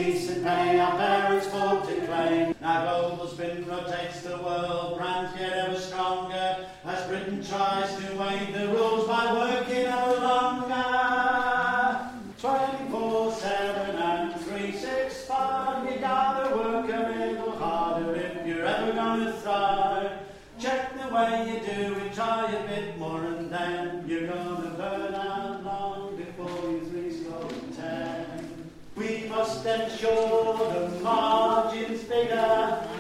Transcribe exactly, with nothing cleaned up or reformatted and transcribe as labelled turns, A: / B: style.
A: decent pay our parents fought to claim. Now global spin protects the world, brands get ever stronger as Britain tries to waive the rules by working ever longer. twenty-four seven and three sixty-five, you gotta work a little harder if you're ever gonna thrive. Check the way you do it, try a bit more and then you're gonna burn out long before you three score ten. We must ensure the margins bigger